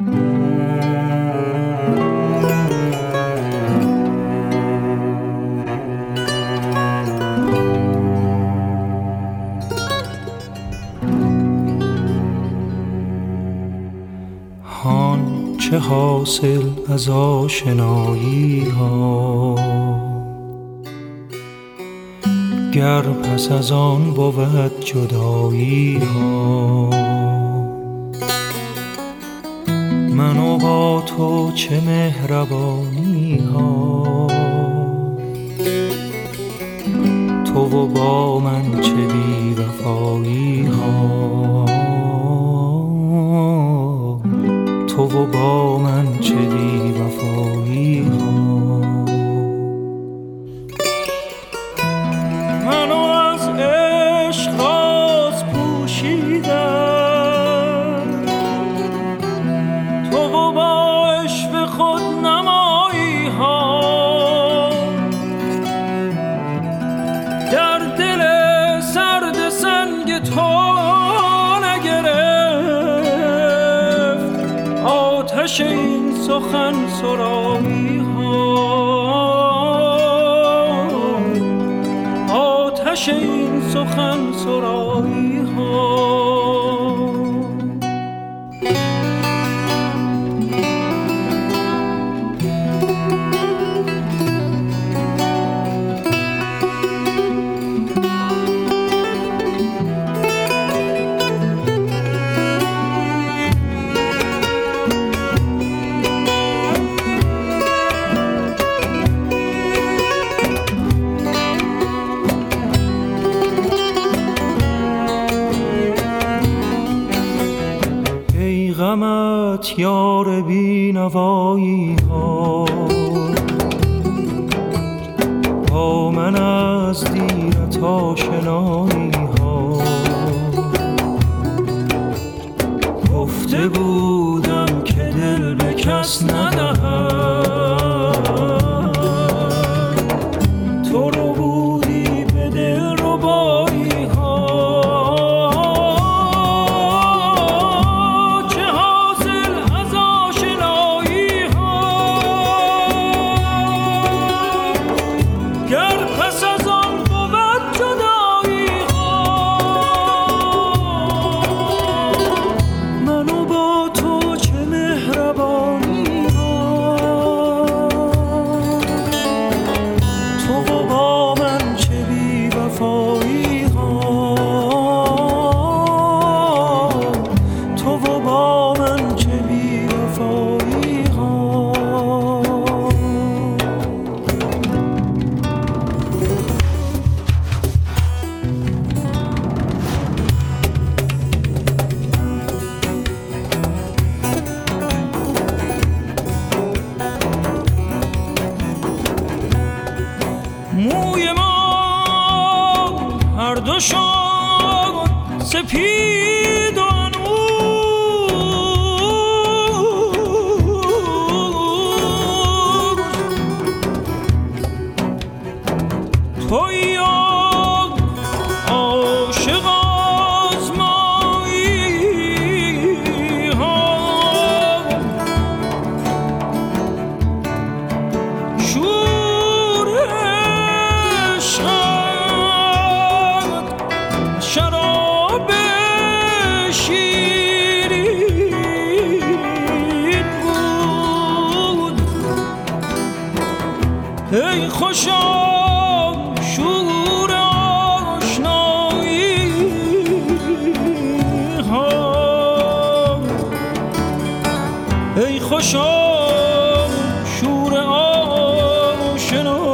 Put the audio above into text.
چه حاصل از آشنایی ها، گر پس از آن بود جدایی ها. من و با تو چه مهربانی ها، تو و با من چه بی وفایی ها، تو و با من چه بی وفایی ها. منو از عشق راز پوشیدم، تو و با عشق خود نمایی ها. در دل سرد سنگ تو آتش این سخن سرایی ها، آتش این سخن سرایی ها. غمت یار بینوایی ها، با من از دیرت آشنایی ها. گفته بودم که دل به کس ندهم، تو رو بودی به دل ربایی ها. موی ما هر دو شد سپید و انوش، تویی عاشق آزمایی ها. شراب شیرین بود، ای خوشا شور آشنایی ها، ای خوشا شور آشنایی.